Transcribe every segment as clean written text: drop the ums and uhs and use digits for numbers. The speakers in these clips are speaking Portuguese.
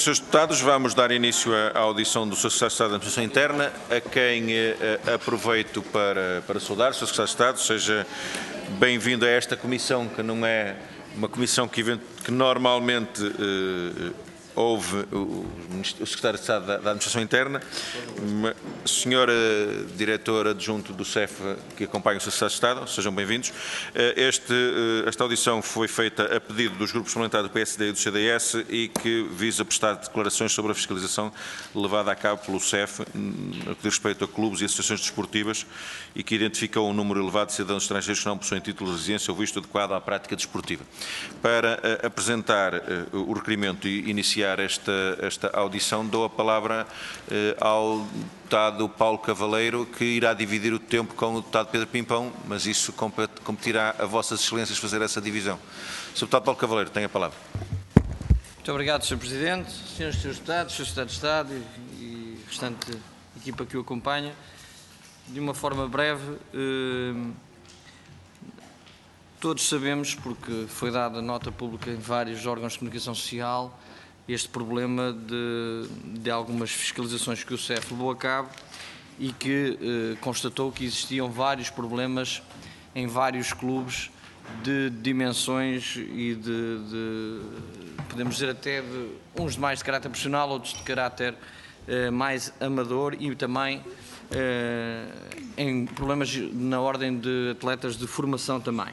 Srs. Deputados, vamos dar início à audição do Sr. Secretário de Estado da Administração Interna, a quem aproveito para saudar. Sr. Secretário de Estado, seja bem-vindo a esta comissão, que não é uma comissão que normalmente houve o Secretário de Estado da Administração Interna, a Senhora Diretora Adjunto do CEF, que acompanha o Sr. Secretário de Estado, sejam bem-vindos. Esta audição foi feita a pedido dos grupos parlamentares do PSD e do CDS e que visa prestar declarações sobre a fiscalização levada a cabo pelo CEF, no que diz respeito a clubes e associações desportivas, e que identificou um número elevado de cidadãos estrangeiros que não possuem título de residência ou visto adequado à prática desportiva. Para apresentar o requerimento e iniciar esta audição, dou a palavra ao deputado Paulo Cavaleiro, que irá dividir o tempo com o deputado Pedro Pimpão, mas isso competirá a vossas excelências fazer essa divisão. Sr. deputado Paulo Cavaleiro, tem a palavra. Muito obrigado, Sr. Presidente, Srs. e Srs. Deputados, Sr. Secretário de Estado e restante equipa que o acompanha. De uma forma breve, todos sabemos, porque foi dada nota pública em vários órgãos de comunicação social, este problema de algumas fiscalizações que o CEF levou a cabo e que constatou que existiam vários problemas em vários clubes de dimensões e podemos dizer até uns de mais de caráter profissional, outros de caráter mais amador e também em problemas na ordem de atletas de formação também.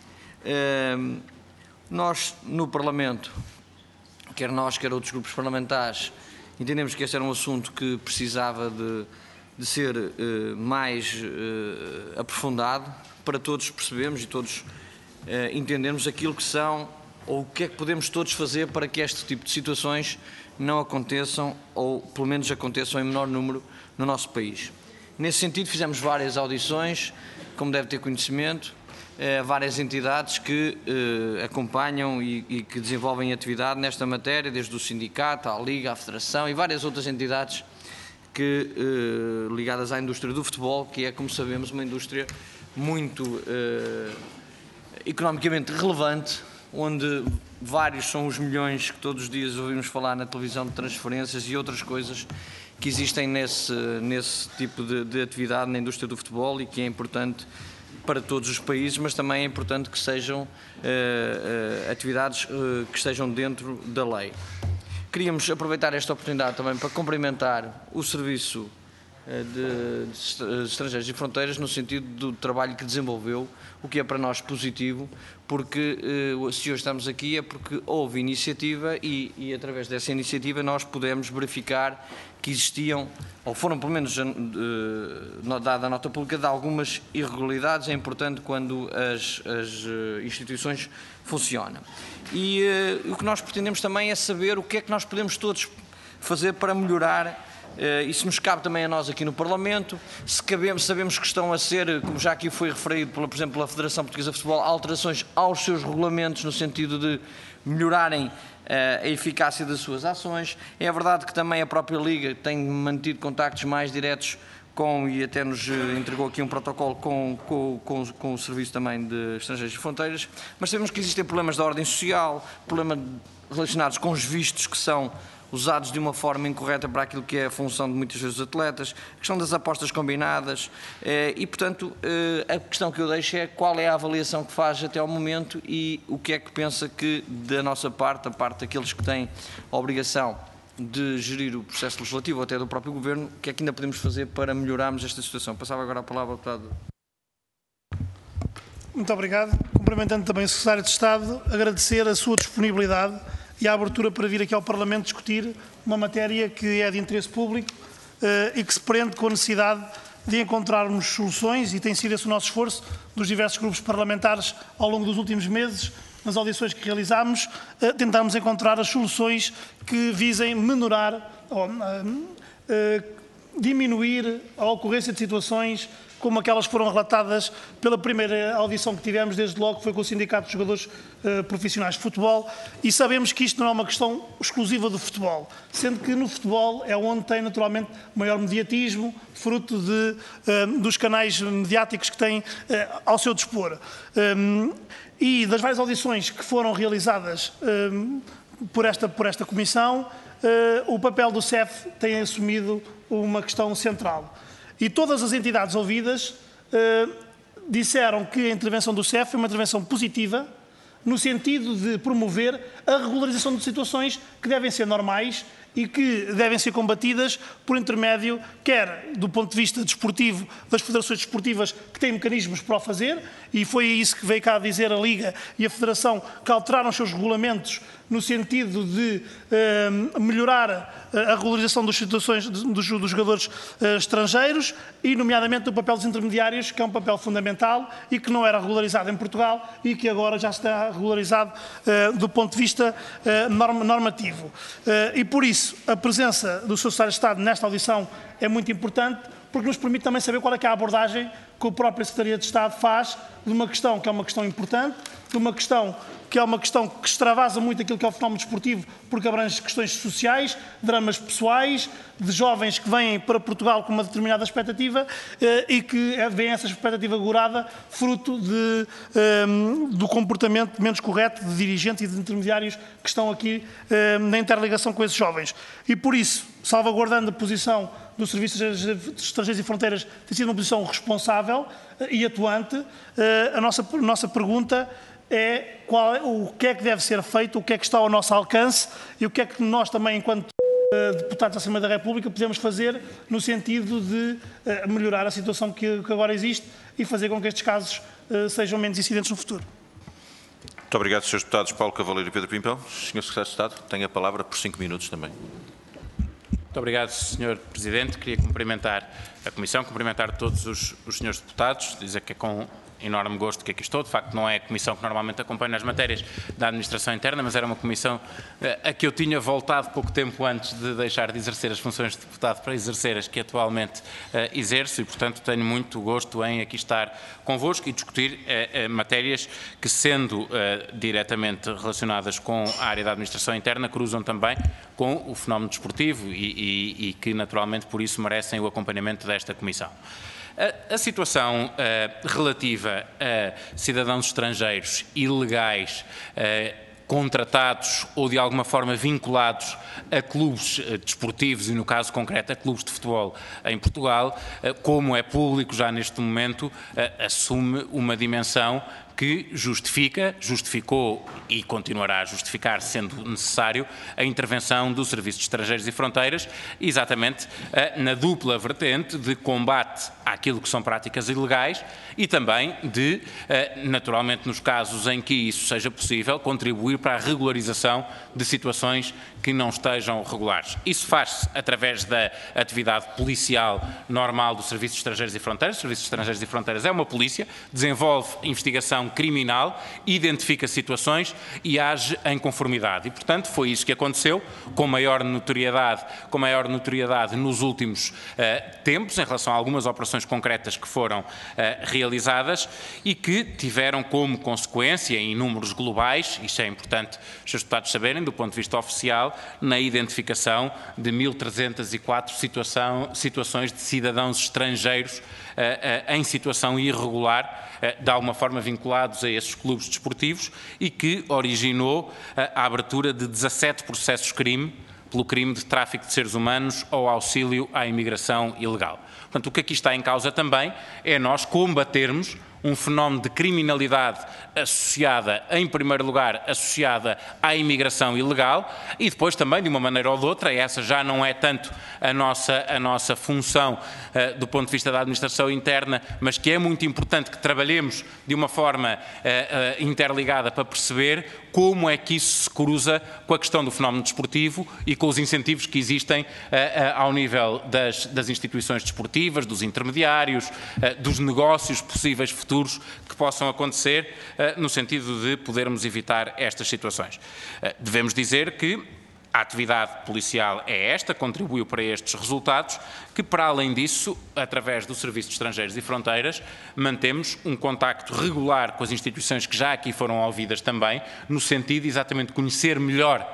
Nós, no Parlamento, quer nós, quer outros grupos parlamentares, entendemos que este era um assunto que precisava de ser mais aprofundado, para todos percebermos e todos entendermos aquilo que são, ou o que é que podemos todos fazer para que este tipo de situações não aconteçam, ou pelo menos aconteçam em menor número no nosso país. Nesse sentido, fizemos várias audições, como deve ter conhecimento, várias entidades que acompanham e que desenvolvem atividade nesta matéria, desde o sindicato, à Liga, à Federação e várias outras entidades ligadas à indústria do futebol, que é, como sabemos, uma indústria muito economicamente relevante, onde vários são os milhões que todos os dias ouvimos falar na televisão de transferências e outras coisas que existem nesse tipo de atividade na indústria do futebol e que é importante para todos os países, mas também é importante que sejam atividades que estejam dentro da lei. Queríamos aproveitar esta oportunidade também para cumprimentar o Serviço de Estrangeiros e Fronteiras no sentido do trabalho que desenvolveu, o que é para nós positivo, porque se hoje estamos aqui é porque houve iniciativa e através dessa iniciativa nós pudemos verificar que existiam, ou foram pelo menos dada a nota pública de algumas irregularidades. É importante quando as instituições funcionam. E o que nós pretendemos também é saber o que é que nós podemos todos fazer para melhorar. Isso nos cabe também a nós aqui no Parlamento. Sabemos que estão a ser, como já aqui foi referido, por exemplo, pela Federação Portuguesa de Futebol, alterações aos seus regulamentos no sentido de melhorarem a eficácia das suas ações. É verdade que também a própria Liga tem mantido contactos mais diretos e até nos entregou aqui um protocolo com o Serviço também de Estrangeiros e Fronteiras, mas sabemos que existem problemas de ordem social, problemas relacionados com os vistos que são usados de uma forma incorreta para aquilo que é a função de muitas vezes os atletas, a questão das apostas combinadas e, portanto, a questão que eu deixo é qual é a avaliação que faz até ao momento e o que é que pensa que, da nossa parte, a parte daqueles que têm a obrigação de gerir o processo legislativo, ou até do próprio Governo, o que é que ainda podemos fazer para melhorarmos esta situação. Passava agora a palavra ao deputado. Muito obrigado. Cumprimentando também o Secretário de Estado, agradecer a sua disponibilidade e a abertura para vir aqui ao Parlamento discutir uma matéria que é de interesse público e que se prende com a necessidade de encontrarmos soluções, e tem sido esse o nosso esforço dos diversos grupos parlamentares ao longo dos últimos meses, nas audições que realizámos, tentarmos encontrar as soluções que visem minorar ou diminuir a ocorrência de situações como aquelas que foram relatadas pela primeira audição que tivemos, desde logo que foi com o Sindicato de Jogadores Profissionais de Futebol, e sabemos que isto não é uma questão exclusiva do futebol, sendo que no futebol é onde tem naturalmente maior mediatismo, fruto dos canais mediáticos que têm ao seu dispor. E das várias audições que foram realizadas por esta Comissão, o papel do CEF tem assumido uma questão central. E todas as entidades ouvidas disseram que a intervenção do CEF é uma intervenção positiva, no sentido de promover a regularização de situações que devem ser normais e que devem ser combatidas por intermédio, quer do ponto de vista desportivo, das federações desportivas que têm mecanismos para o fazer, e foi isso que veio cá dizer a Liga e a Federação, que alteraram os seus regulamentos no sentido de melhorar a regularização das situações dos jogadores estrangeiros e, nomeadamente, o papel dos intermediários, que é um papel fundamental e que não era regularizado em Portugal e que agora já está regularizado do ponto de vista normativo. E, por isso, a presença do Sr. Secretário de Estado nesta audição é muito importante, porque nos permite também saber qual é que é a abordagem que o próprio Secretaria de Estado faz de uma questão que é uma questão importante, de uma questão que é uma questão que extravasa muito aquilo que é o fenómeno desportivo, porque abrange questões sociais, dramas pessoais, de jovens que vêm para Portugal com uma determinada expectativa e que vem essa expectativa gorada fruto do comportamento menos correto de dirigentes e de intermediários que estão aqui na interligação com esses jovens. E por isso, salvaguardando a posição do Serviço de Estrangeiros e Fronteiras, tem sido uma posição responsável e atuante, a nossa pergunta é o que é que deve ser feito, o que é que está ao nosso alcance e o que é que nós também, enquanto deputados da Assembleia da República, podemos fazer no sentido de melhorar a situação que agora existe e fazer com que estes casos sejam menos incidentes no futuro. Muito obrigado, Srs. Deputados Paulo Cavaleiro e Pedro Pimpão. Sr. Secretário de Estado, tem a palavra por 5 minutos também. Muito obrigado, Sr. Presidente. Queria cumprimentar a Comissão, cumprimentar todos os senhores deputados, dizer que é com enorme gosto que aqui estou. De facto, não é a comissão que normalmente acompanha as matérias da administração interna, mas era uma comissão a que eu tinha voltado pouco tempo antes de deixar de exercer as funções de deputado para exercer as que atualmente exerço e, portanto, tenho muito gosto em aqui estar convosco e discutir matérias que, sendo diretamente relacionadas com a área da administração interna, cruzam também com o fenómeno desportivo e que, naturalmente, por isso merecem o acompanhamento desta comissão. A situação relativa a cidadãos estrangeiros ilegais contratados ou de alguma forma vinculados a clubes desportivos e, no caso concreto, a clubes de futebol em Portugal, como é público já neste momento, assume uma dimensão que justificou e continuará a justificar, sendo necessário, a intervenção do Serviço de Estrangeiros e Fronteiras, exatamente na dupla vertente de combate àquilo que são práticas ilegais e também de, naturalmente, nos casos em que isso seja possível, contribuir para a regularização de situações que não estejam regulares. Isso faz-se através da atividade policial normal do Serviço de Estrangeiros e Fronteiras. O Serviço de Estrangeiros e Fronteiras é uma polícia, desenvolve investigação criminal, identifica situações e age em conformidade. E, portanto, foi isso que aconteceu, com maior notoriedade nos últimos tempos, em relação a algumas operações concretas que foram realizadas e que tiveram como consequência, em números globais, isto é importante os seus deputados saberem, do ponto de vista oficial, na identificação de 1.304 situações de cidadãos estrangeiros em situação irregular, de alguma forma vinculados a esses clubes desportivos e que originou a abertura de 17 processos-crime pelo crime de tráfico de seres humanos ou auxílio à imigração ilegal. Portanto, o que aqui está em causa também é nós combatermos um fenómeno de criminalidade associada, em primeiro lugar, associada à imigração ilegal e depois também, de uma maneira ou de outra, essa já não é tanto a nossa função do ponto de vista da administração interna, mas que é muito importante que trabalhemos de uma forma interligada para perceber como é que isso se cruza com a questão do fenómeno desportivo e com os incentivos que existem ao nível das instituições desportivas, dos intermediários, dos negócios possíveis futuros que possam acontecer no sentido de podermos evitar estas situações. Devemos dizer que a atividade policial é esta, contribuiu para estes resultados, que para além disso, através do Serviço de Estrangeiros e Fronteiras, mantemos um contacto regular com as instituições que já aqui foram ouvidas também, no sentido de exatamente conhecer melhor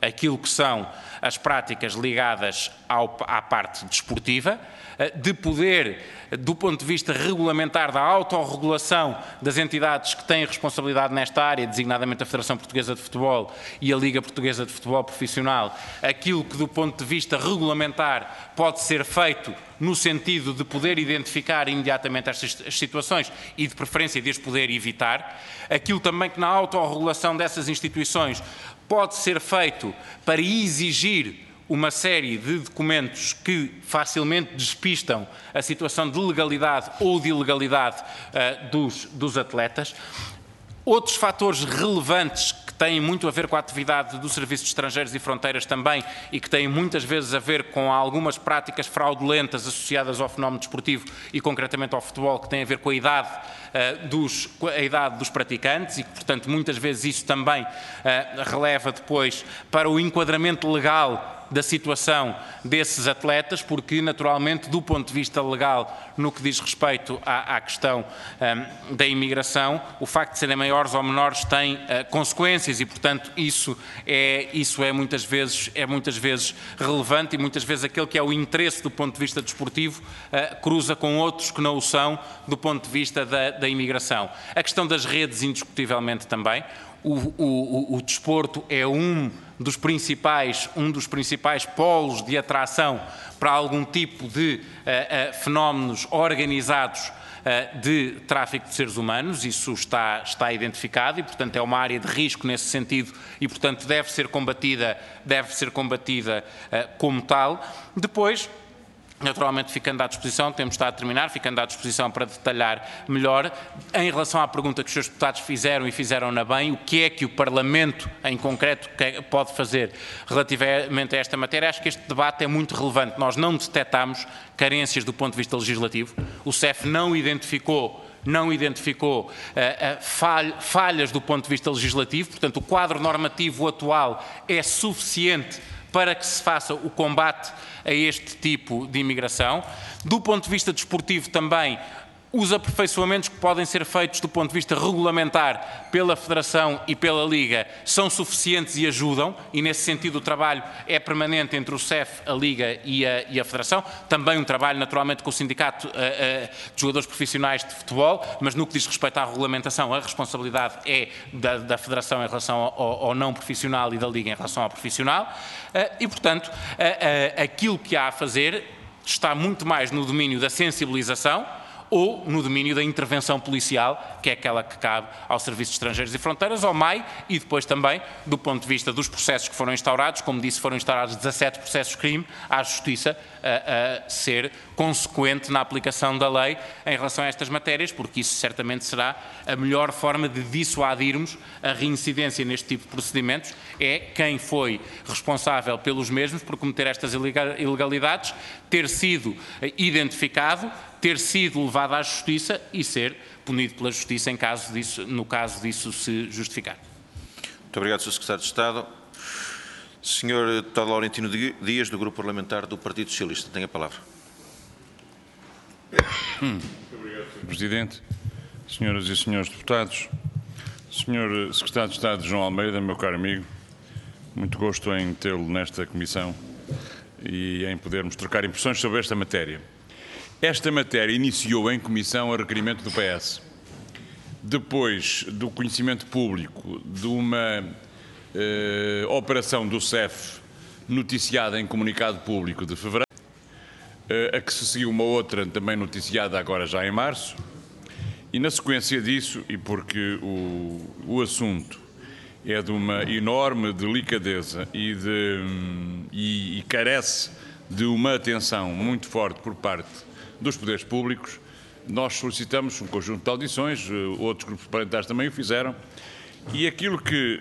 aquilo que são as práticas ligadas à parte desportiva, de poder, do ponto de vista regulamentar, da autorregulação das entidades que têm responsabilidade nesta área, designadamente a Federação Portuguesa de Futebol e a Liga Portuguesa de Futebol Profissional, aquilo que do ponto de vista regulamentar pode ser feito no sentido de poder identificar imediatamente estas situações e de preferência de as poder evitar, aquilo também que na autorregulação dessas instituições pode ser feito para exigir uma série de documentos que facilmente despistam a situação de legalidade ou de ilegalidade dos atletas. Outros fatores relevantes que têm muito a ver com a atividade do Serviço de Estrangeiros e Fronteiras também e que têm muitas vezes a ver com algumas práticas fraudulentas associadas ao fenómeno desportivo e concretamente ao futebol, que têm a ver com a idade dos praticantes e que, portanto, muitas vezes isso também releva depois para o enquadramento legal da situação desses atletas, porque, naturalmente, do ponto de vista legal, no que diz respeito à questão da imigração, o facto de serem maiores ou menores tem consequências e, portanto, isso é muitas vezes relevante e muitas vezes aquele que é o interesse do ponto de vista desportivo cruza com outros que não o são do ponto de vista da imigração. A questão das redes, indiscutivelmente também. O desporto é um dos principais polos de atração para algum tipo de fenómenos organizados de tráfico de seres humanos. Isso está identificado e, portanto, é uma área de risco nesse sentido e, portanto, deve ser combatida como tal. Depois, naturalmente, ficando à disposição, temos estado a terminar, ficando à disposição para detalhar melhor, em relação à pergunta que os seus deputados fizeram e fizeram-na bem, o que é que o Parlamento, em concreto, pode fazer relativamente a esta matéria. Acho que este debate é muito relevante. Nós não detectamos carências do ponto de vista legislativo. O CEF não identificou falhas do ponto de vista legislativo, portanto, o quadro normativo atual é suficiente para que se faça o combate a este tipo de imigração. Do ponto de vista desportivo também, os aperfeiçoamentos que podem ser feitos do ponto de vista regulamentar pela Federação e pela Liga são suficientes e ajudam, e nesse sentido o trabalho é permanente entre o CEF, a Liga e a Federação. Também um trabalho naturalmente com o Sindicato de Jogadores Profissionais de Futebol, mas no que diz respeito à regulamentação, a responsabilidade é da Federação em relação ao não profissional e da Liga em relação ao profissional. E, portanto, aquilo que há a fazer está muito mais no domínio da sensibilização ou no domínio da intervenção policial, que é aquela que cabe ao Serviço de Estrangeiros e Fronteiras, ao MAI, e depois também, do ponto de vista dos processos que foram instaurados, como disse, foram instaurados 17 processos de crime, à Justiça a ser consequente na aplicação da lei em relação a estas matérias, porque isso certamente será a melhor forma de dissuadirmos a reincidência neste tipo de procedimentos, é quem foi responsável pelos mesmos por cometer estas ilegalidades, ter sido identificado, ter sido levado à Justiça e ser punido pela Justiça no caso disso se justificar. Muito obrigado, Sr. Secretário de Estado. Sr. Deputado Laurentino Dias, do Grupo Parlamentar do Partido Socialista, tem a palavra. Muito obrigado, Sr. Presidente. Senhoras e senhores deputados, Sr. Secretário de Estado João Almeida, meu caro amigo, muito gosto em tê-lo nesta comissão e em podermos trocar impressões sobre esta matéria. Esta matéria iniciou em comissão a requerimento do PS. Depois do conhecimento público de uma operação do CEF noticiada em comunicado público de fevereiro, a que se seguiu uma outra também noticiada agora já em março, e na sequência disso, e porque o assunto é de uma enorme delicadeza e carece de uma atenção muito forte por parte dos poderes públicos, nós solicitamos um conjunto de audições, outros grupos parlamentares também o fizeram, e aquilo que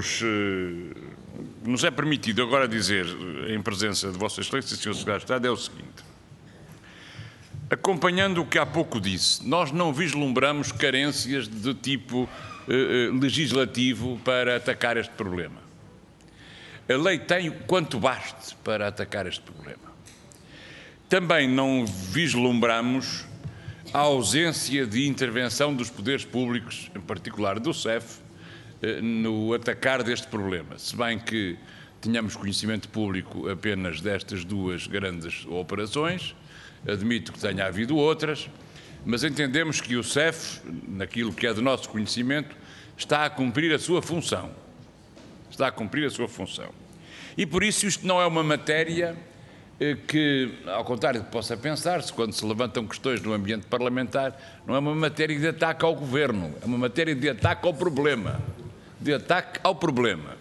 nos é permitido agora dizer, em presença de Vossa Excelência e Sr. Secretário de Estado, é o seguinte. Acompanhando o que há pouco disse, nós não vislumbramos carências de tipo legislativo para atacar este problema. A lei tem quanto baste para atacar este problema. Também não vislumbramos a ausência de intervenção dos poderes públicos, em particular do CEF, no atacar deste problema, se bem que tenhamos conhecimento público apenas destas duas grandes operações. Admito que tenha havido outras, mas entendemos que o CEF, naquilo que é do nosso conhecimento, está a cumprir a sua função. Está a cumprir a sua função. E por isso isto não é uma matéria que, ao contrário do que possa pensar-se, quando se levantam questões no ambiente parlamentar, não é uma matéria de ataque ao Governo, é uma matéria de ataque ao problema. De ataque ao problema.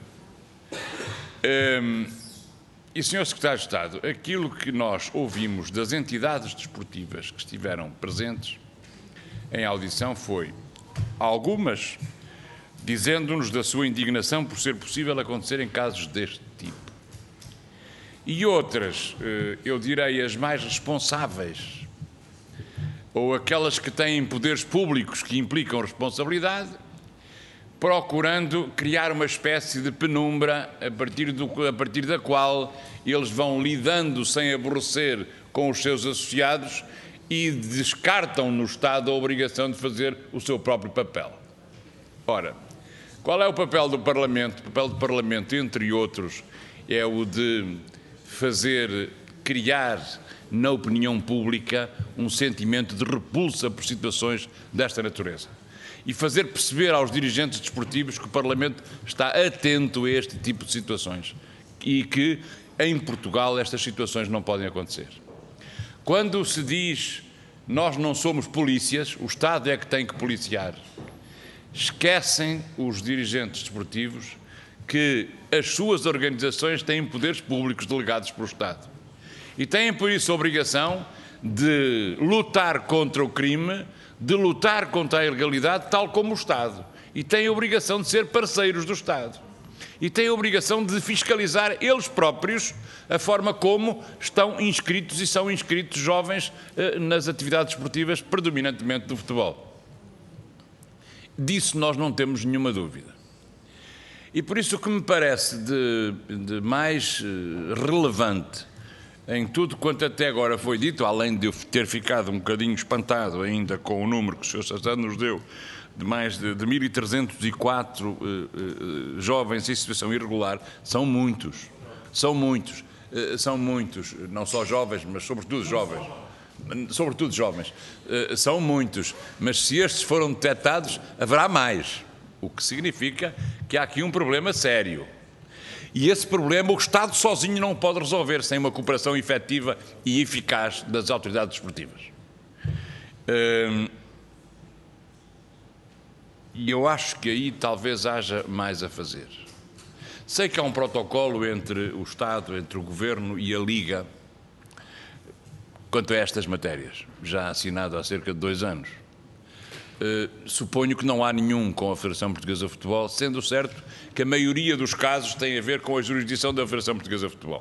E, Sr. Secretário de Estado, aquilo que nós ouvimos das entidades desportivas que estiveram presentes em audição foi, algumas, dizendo-nos da sua indignação por ser possível acontecer em casos deste tipo. E outras, eu direi as mais responsáveis, ou aquelas que têm poderes públicos que implicam responsabilidade, procurando criar uma espécie de penumbra a partir da qual eles vão lidando sem aborrecer com os seus associados e descartam no Estado a obrigação de fazer o seu próprio papel. Ora, qual é o papel do Parlamento? O papel do Parlamento, entre outros, é o de criar na opinião pública um sentimento de repulsa por situações desta natureza. E fazer perceber aos dirigentes desportivos que o Parlamento está atento a este tipo de situações e que, em Portugal, estas situações não podem acontecer. Quando se diz nós não somos polícias, o Estado é que tem que policiar, esquecem os dirigentes desportivos que as suas organizações têm poderes públicos delegados pelo Estado e têm, por isso, a obrigação de lutar contra o crime, de lutar contra a ilegalidade, tal como o Estado. E têm a obrigação de ser parceiros do Estado. E têm a obrigação de fiscalizar eles próprios a forma como estão inscritos e são inscritos jovens nas atividades esportivas, predominantemente do futebol. Disso nós não temos nenhuma dúvida. E por isso o que me parece de mais relevante em tudo quanto até agora foi dito, além de eu ter ficado um bocadinho espantado ainda com o número que o Sr. Sassano nos deu, de mais de 1.304 jovens em situação irregular, são muitos, não só jovens, mas sobretudo jovens, são muitos, mas se estes foram detectados, haverá mais, o que significa que há aqui um problema sério. E esse problema o Estado sozinho não pode resolver sem uma cooperação efetiva e eficaz das autoridades desportivas. E eu acho que aí talvez haja mais a fazer. Sei que há um protocolo entre o Estado, entre o Governo e a Liga quanto a estas matérias, já assinado há cerca de 2 anos. Suponho que não há nenhum com a Federação Portuguesa de Futebol, sendo certo que a maioria dos casos tem a ver com a jurisdição da Federação Portuguesa de Futebol.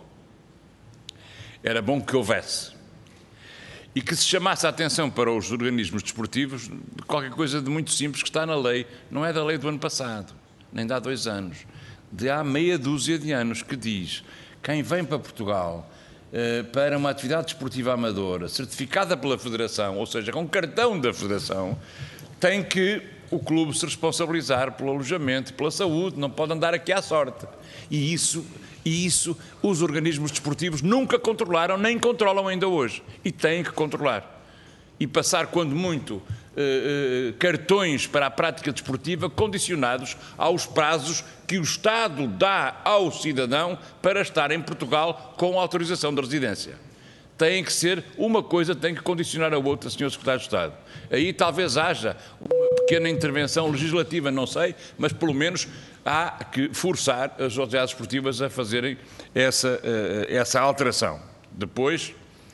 Era bom que houvesse. E que se chamasse a atenção para os organismos desportivos de qualquer coisa de muito simples que está na lei. Não é da lei do ano passado, nem de há 2 anos. De há meia dúzia de anos que diz quem vem para Portugal para uma atividade desportiva amadora, certificada pela Federação, ou seja, com cartão da Federação, tem que o clube se responsabilizar pelo alojamento, pela saúde, não pode andar aqui à sorte. E isso os organismos desportivos nunca controlaram, nem controlam ainda hoje. E têm que controlar. E passar, quando muito, cartões para a prática desportiva condicionados aos prazos que o Estado dá ao cidadão para estar em Portugal com autorização de residência. Tem que ser, uma coisa tem que condicionar a outra, Sr. Secretário de Estado. Aí talvez haja uma pequena intervenção legislativa, não sei, mas pelo menos há que forçar as autoridades esportivas a fazerem essa alteração. Depois,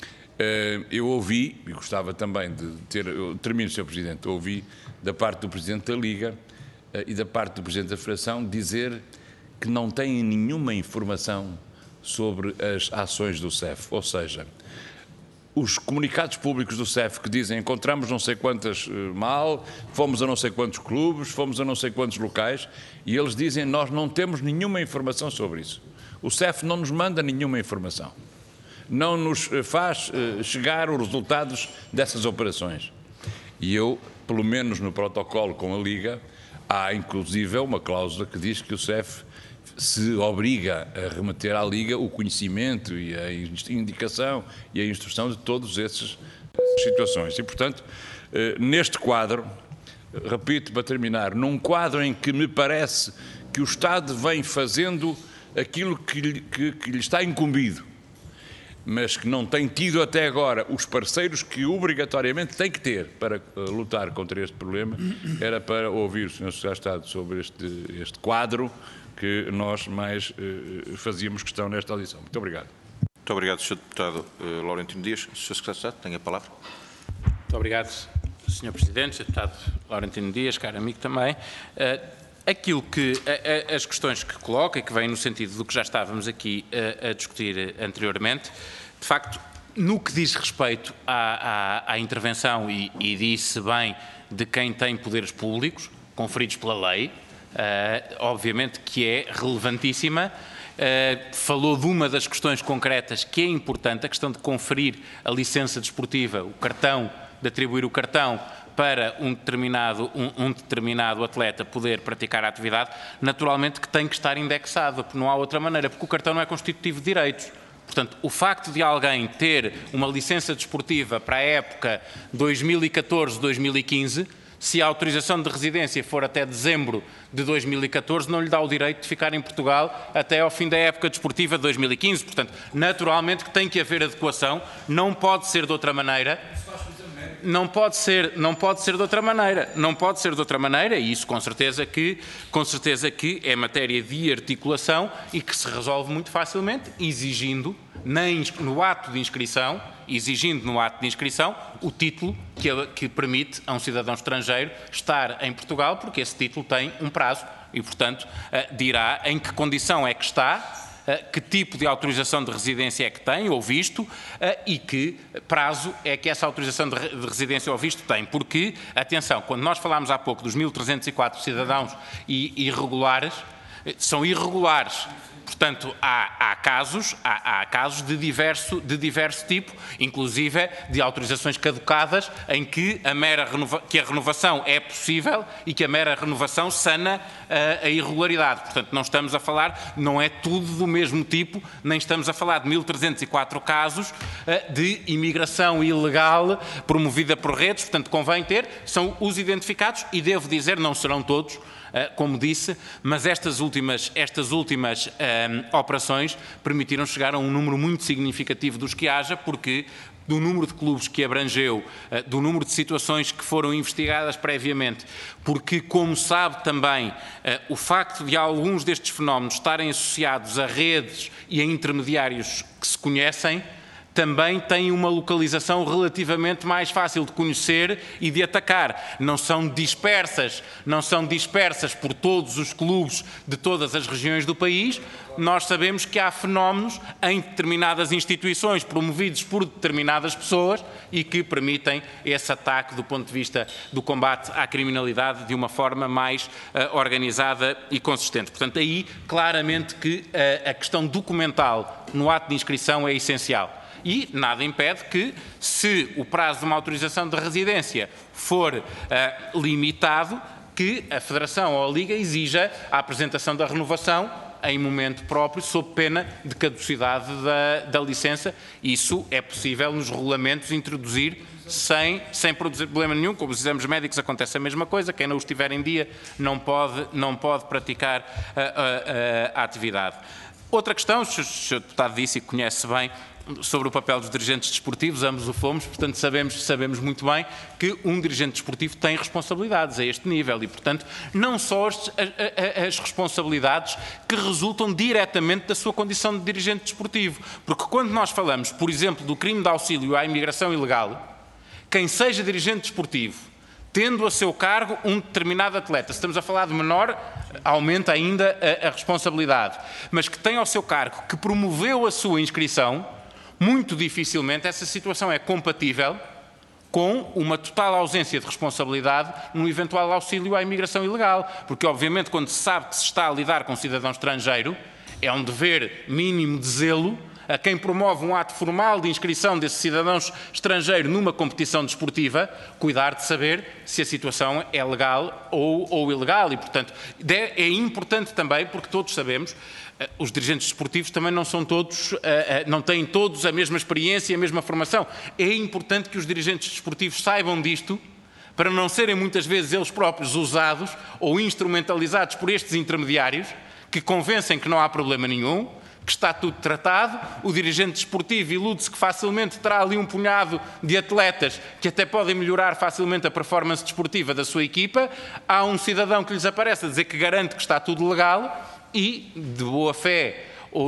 eu ouvi, e gostava também de ter, eu termino, Sr. Presidente, ouvi da parte do Presidente da Liga e da parte do Presidente da Federação dizer que não têm nenhuma informação sobre as ações do CEF, ou seja, os comunicados públicos do CEF que dizem encontramos não sei quantas mal, fomos a não sei quantos clubes, fomos a não sei quantos locais, e eles dizem nós não temos nenhuma informação sobre isso. O CEF não nos manda nenhuma informação, não nos faz chegar os resultados dessas operações. E eu, pelo menos no protocolo com a Liga, há inclusive uma cláusula que diz que o CEF se obriga a remeter à Liga o conhecimento e a indicação e a instrução de todas essas situações. E, portanto, neste quadro, repito para terminar, num quadro em que me parece que o Estado vem fazendo aquilo que lhe está incumbido, mas que não tem tido até agora os parceiros que obrigatoriamente tem que ter para lutar contra este problema, era para ouvir o Sr. Secretário de Estado sobre este quadro que nós mais fazíamos questão nesta audição. Muito obrigado. Muito obrigado, Sr. Deputado Laurentino Dias. Sr. Secretário de Estado, tem a palavra. Muito obrigado, Sr. Presidente, Sr. Deputado Laurentino Dias, caro amigo também. As questões que coloca e que vêm no sentido do que já estávamos aqui a discutir anteriormente, de facto, no que diz respeito à intervenção, e disse bem, de quem tem poderes públicos, conferidos pela lei, obviamente que é relevantíssima. Falou de uma das questões concretas que é importante, a questão de conferir a licença desportiva, o cartão, de atribuir o cartão para um determinado atleta poder praticar a atividade, naturalmente que tem que estar indexado, porque não há outra maneira, porque o cartão não é constitutivo de direitos. Portanto, o facto de alguém ter uma licença desportiva para a época 2014-2015, se a autorização de residência for até dezembro de 2014, não lhe dá o direito de ficar em Portugal até ao fim da época desportiva de 2015. Portanto, naturalmente que tem que haver adequação, não pode ser de outra maneira. Não pode ser de outra maneira, e isso com certeza que é matéria de articulação e que se resolve muito facilmente, exigindo no ato de inscrição o título que permite a um cidadão estrangeiro estar em Portugal, porque esse título tem um prazo e, portanto, dirá em que condição é que está, que tipo de autorização de residência é que tem, ou visto, e que prazo é que essa autorização de residência ou visto tem. Porque, atenção, quando nós falámos há pouco dos 1.304 cidadãos irregulares, são irregulares. Portanto, há casos de diverso tipo, inclusive de autorizações caducadas, em que a renovação é possível e que a mera renovação sana a irregularidade. Portanto, não estamos a falar, não é tudo do mesmo tipo, nem estamos a falar de 1.304 casos de imigração ilegal promovida por redes. Portanto, convém ter, são os identificados e devo dizer, não serão todos, como disse, mas estas últimas operações permitiram chegar a um número muito significativo dos que haja, porque do número de clubes que abrangeu, do número de situações que foram investigadas previamente, porque, como sabe também, o facto de alguns destes fenómenos estarem associados a redes e a intermediários que se conhecem, também têm uma localização relativamente mais fácil de conhecer e de atacar. Não são dispersas por todos os clubes de todas as regiões do país. Nós sabemos que há fenómenos em determinadas instituições promovidos por determinadas pessoas e que permitem esse ataque do ponto de vista do combate à criminalidade de uma forma mais organizada e consistente. Portanto, aí claramente que a questão documental no ato de inscrição é essencial. E nada impede que, se o prazo de uma autorização de residência for limitado, que a Federação ou a Liga exija a apresentação da renovação em momento próprio, sob pena de caducidade da licença. Isso é possível nos regulamentos introduzir sem problema nenhum. Com os exames médicos acontece a mesma coisa, quem não os tiver em dia não pode praticar a atividade. Outra questão, o Sr. Deputado disse e conhece bem, sobre o papel dos dirigentes desportivos, ambos o fomos, portanto sabemos muito bem que um dirigente desportivo tem responsabilidades a este nível e, portanto, não só as responsabilidades que resultam diretamente da sua condição de dirigente desportivo, porque quando nós falamos, por exemplo, do crime de auxílio à imigração ilegal, quem seja dirigente desportivo, tendo a seu cargo um determinado atleta, se estamos a falar de menor, aumenta ainda a responsabilidade, mas que tem ao seu cargo, que promoveu a sua inscrição, muito dificilmente essa situação é compatível com uma total ausência de responsabilidade no eventual auxílio à imigração ilegal. Porque, obviamente, quando se sabe que se está a lidar com um cidadão estrangeiro, é um dever mínimo de zelo a quem promove um ato formal de inscrição desses cidadãos estrangeiros numa competição desportiva, cuidar de saber se a situação é legal ou ilegal. E, portanto, é importante também, porque todos sabemos, os dirigentes desportivos também não são todos, não têm todos a mesma experiência e a mesma formação. É importante que os dirigentes desportivos saibam disto, para não serem muitas vezes eles próprios usados ou instrumentalizados por estes intermediários que convencem que não há problema nenhum, que está tudo tratado, o dirigente desportivo ilude-se que facilmente terá ali um punhado de atletas que até podem melhorar facilmente a performance desportiva da sua equipa, há um cidadão que lhes aparece a dizer que garante que está tudo legal e, de boa fé,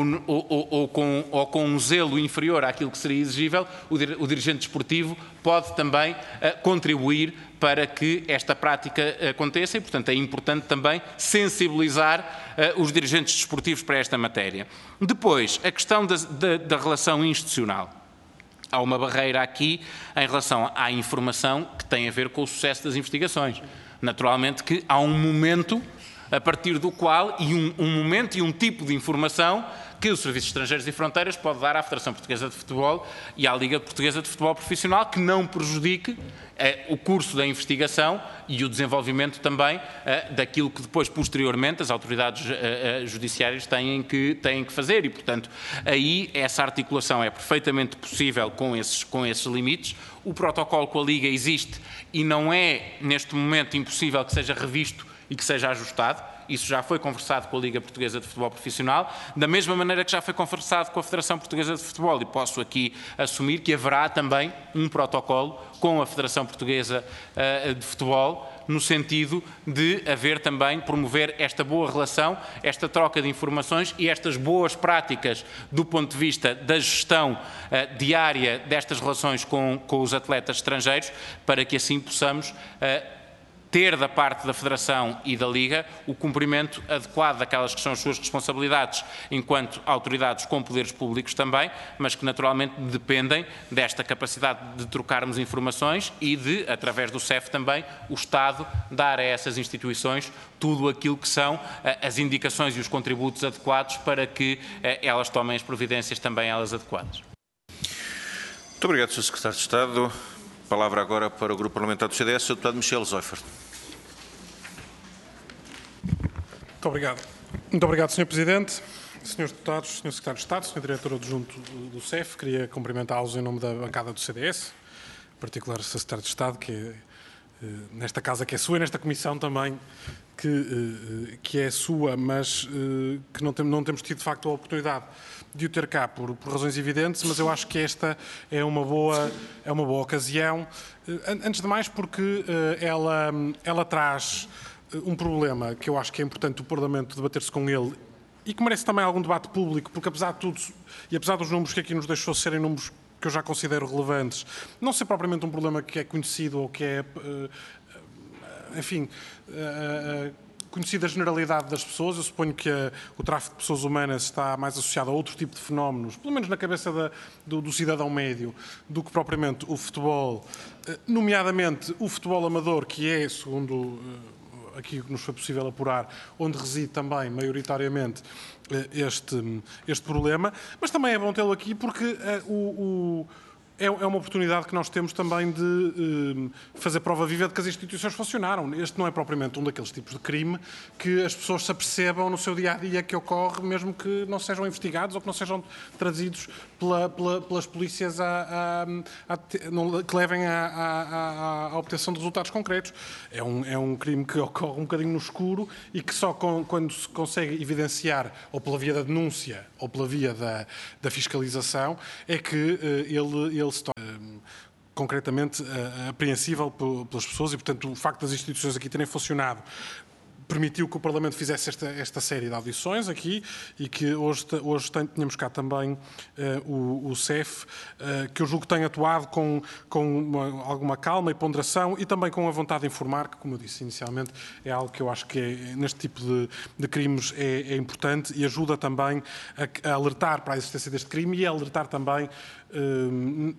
ou com um zelo inferior àquilo que seria exigível, o dirigente desportivo pode também contribuir para que esta prática aconteça e, portanto, é importante também sensibilizar os dirigentes desportivos para esta matéria. Depois, a questão da relação institucional. Há uma barreira aqui em relação à informação que tem a ver com o sucesso das investigações. Naturalmente que há um momento a partir do qual, e um momento e um tipo de informação que o Serviço de Estrangeiros e Fronteiras pode dar à Federação Portuguesa de Futebol e à Liga Portuguesa de Futebol Profissional, que não prejudique o curso da investigação e o desenvolvimento também daquilo que depois, posteriormente, as autoridades judiciárias têm que fazer. E, portanto, aí essa articulação é perfeitamente possível com esses limites. O protocolo com a Liga existe e não é, neste momento, impossível que seja revisto e que seja ajustado. Isso já foi conversado com a Liga Portuguesa de Futebol Profissional, da mesma maneira que já foi conversado com a Federação Portuguesa de Futebol, e posso aqui assumir que haverá também um protocolo com a Federação Portuguesa de Futebol, no sentido de haver também, promover esta boa relação, esta troca de informações e estas boas práticas do ponto de vista da gestão diária destas relações com os atletas estrangeiros, para que assim possamos ter da parte da Federação e da Liga o cumprimento adequado daquelas que são as suas responsabilidades enquanto autoridades com poderes públicos também, mas que naturalmente dependem desta capacidade de trocarmos informações e de, através do CEF também, o Estado dar a essas instituições tudo aquilo que são as indicações e os contributos adequados para que elas tomem as providências também elas adequadas. Muito obrigado, Sr. Secretário de Estado. Palavra agora para o Grupo Parlamentar do CDS, Sr. Deputado Michel Zoifert. Muito obrigado, Sr. Presidente. Senhores deputados, Sr. Secretário de Estado, Sr. Diretor Adjunto do CEF, queria cumprimentá-los em nome da bancada do CDS, em particular o Sr. Secretário de Estado, que é nesta casa que é sua e nesta comissão também que é sua, mas que não temos tido de facto a oportunidade de o ter cá por razões evidentes, mas eu acho que esta é uma boa ocasião, antes de mais porque ela traz um problema que eu acho que é importante o Parlamento debater-se com ele e que merece também algum debate público, porque apesar de tudo, e apesar dos números que aqui nos deixou serem números que eu já considero relevantes, não ser propriamente um problema que é conhecido ou que é, enfim, conhecida a generalidade das pessoas. Eu suponho que o tráfico de pessoas humanas está mais associado a outro tipo de fenómenos, pelo menos na cabeça do cidadão médio, do que propriamente o futebol, nomeadamente o futebol amador, que é, segundo aqui que nos foi possível apurar, onde reside também, maioritariamente, este problema. Mas também é bom tê-lo aqui porque é uma oportunidade que nós temos também de fazer prova viva de que as instituições funcionaram. Este não é propriamente um daqueles tipos de crime que as pessoas se apercebam no seu dia-a-dia que ocorre, mesmo que não sejam investigados ou que não sejam trazidos pelas polícias que levem à obtenção de resultados concretos. É um crime que ocorre um bocadinho no escuro e que só quando se consegue evidenciar, ou pela via da denúncia ou pela via da fiscalização, é que ele se torna concretamente apreensível pelas pessoas e, portanto, o facto das instituições aqui terem funcionado permitiu que o Parlamento fizesse esta série de audições aqui e que hoje tínhamos cá também o CEF, que eu julgo que tem atuado com alguma calma e ponderação e também com a vontade de informar, que, como eu disse inicialmente, é algo que eu acho que neste tipo de crimes é importante e ajuda também a alertar para a existência deste crime e a alertar também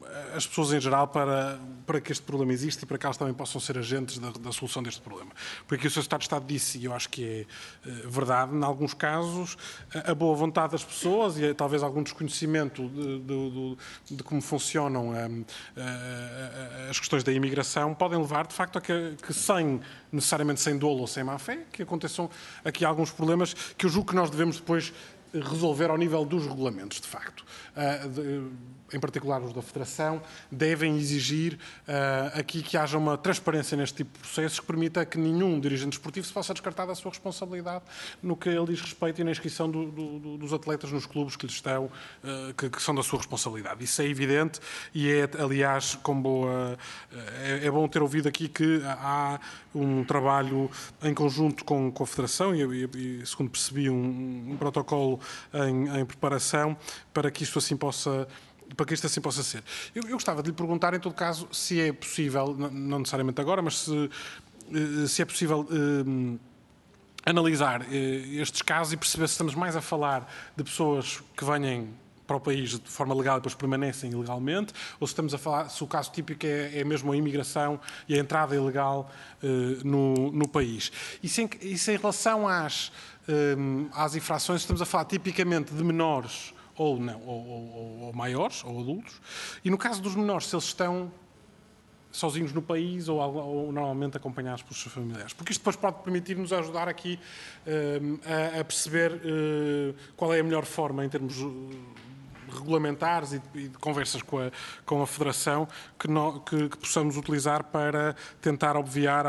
as pessoas em geral para que este problema exista e para que elas também possam ser agentes da solução deste problema. Porque o Sr. Secretário de Estado disse, e eu acho que é verdade, em alguns casos, a boa vontade das pessoas e talvez algum desconhecimento de como funcionam as questões da imigração podem levar, de facto, a que necessariamente sem dolo ou sem má-fé, que aconteçam aqui alguns problemas que eu julgo que nós devemos depois resolver ao nível dos regulamentos, de facto. Em particular os da Federação, devem exigir aqui que haja uma transparência neste tipo de processos que permita que nenhum dirigente esportivo se possa descartar da sua responsabilidade no que ele diz respeito e na inscrição dos atletas nos clubes que lhes estão, que são da sua responsabilidade. Isso é evidente e é, aliás, é bom ter ouvido aqui que há um trabalho em conjunto com a Federação e segundo percebi, um protocolo em preparação para que isto assim possa ser. Eu gostava de lhe perguntar, em todo caso, se é possível, não necessariamente agora, mas se é possível analisar estes casos e perceber se estamos mais a falar de pessoas que venham para o país de forma legal e depois permanecem ilegalmente, ou se estamos a falar, se o caso típico é mesmo a imigração e a entrada ilegal no país. E se em relação às infrações, estamos a falar tipicamente de menores ou não, ou maiores, ou adultos, e no caso dos menores, se eles estão sozinhos no país ou normalmente acompanhados pelos seus familiares. Porque isto depois pode permitir-nos ajudar aqui a perceber qual é a melhor forma em termos regulamentares e de conversas com a Federação que possamos utilizar para tentar obviar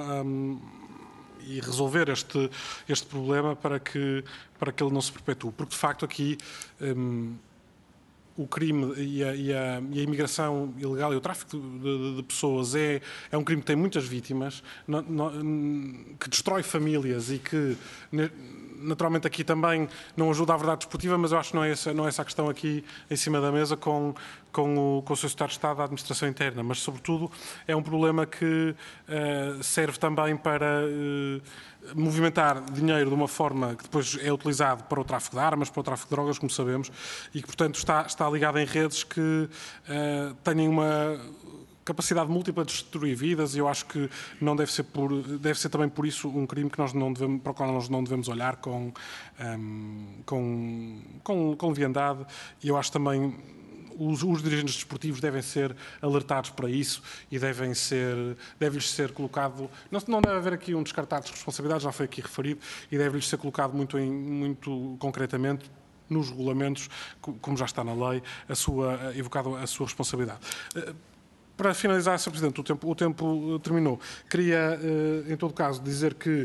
e resolver este problema para que ele não se perpetue. Porque, de facto, aqui o crime e a imigração ilegal e o tráfico de pessoas é um crime que tem muitas vítimas, que destrói famílias e que, naturalmente, aqui também não ajuda à verdade desportiva, mas eu acho que não é essa a questão aqui em cima da mesa com o Sr. Secretário de Estado da Administração Interna, mas, sobretudo, é um problema que serve também para movimentar dinheiro de uma forma que depois é utilizado para o tráfico de armas, para o tráfico de drogas, como sabemos, e que, portanto, está ligado em redes que têm uma capacidade múltipla de destruir vidas, e eu acho que não deve ser também por isso um crime que para o qual nós não devemos olhar com leviandade, e eu acho também os dirigentes desportivos devem ser alertados para isso e deve-lhes ser colocado, não deve haver aqui um descartar de responsabilidades, já foi aqui referido, e deve-lhes ser colocado muito concretamente nos regulamentos, como já está na lei, evocado a sua responsabilidade. Para finalizar, Sr. Presidente, o tempo terminou. Queria, em todo caso, dizer que